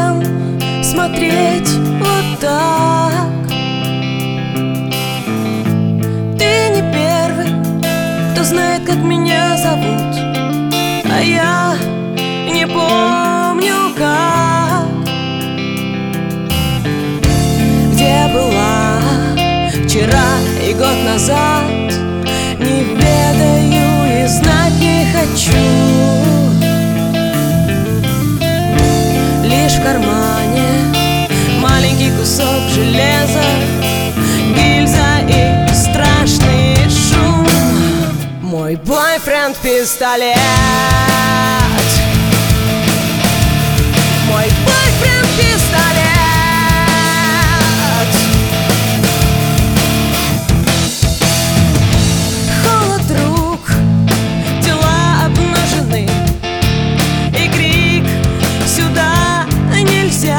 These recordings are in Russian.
Зачем смотреть вот так? Ты не первый, кто знает, как меня зовут, а я не помню как. Где была вчера и год назад, не ведаю и знать не хочу. Лишь в кармане маленький кусок железа, гильза и страшный шум. Мой бойфренд пистолет. Мой бойфренд пистолет. Холод рук, тела обнажены, и крик «сюда нельзя».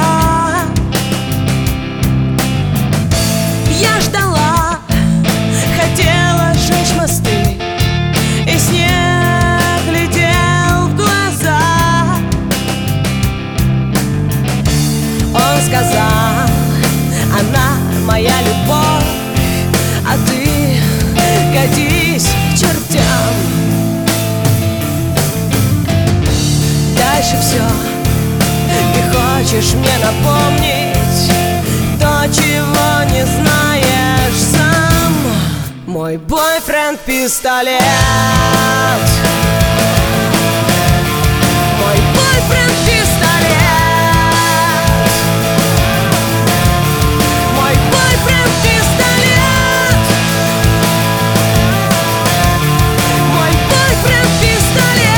Я ждала, хотела сжечь мосты, и снег летел в глаза. Он сказал: она моя любовь, а ты катись к чертям. Дальше все ты хочешь мне напомнить то, чего не знаешь сам. Мой бойфренд пистолет. Мой бойфренд пистолет. Мой бойфренд пистолет. Мой бойфренд пистолет.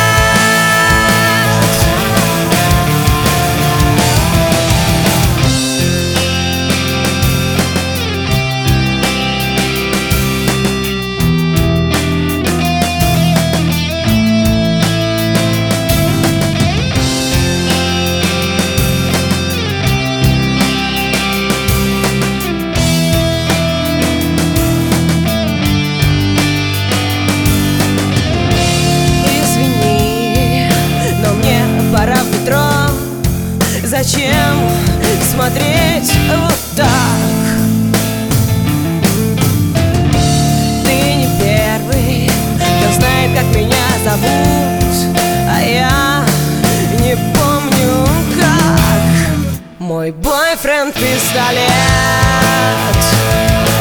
Пора в метро. Зачем смотреть вот так? Ты не первый, кто знает, как меня зовут, а я не помню как. Мой бойфренд пистолет.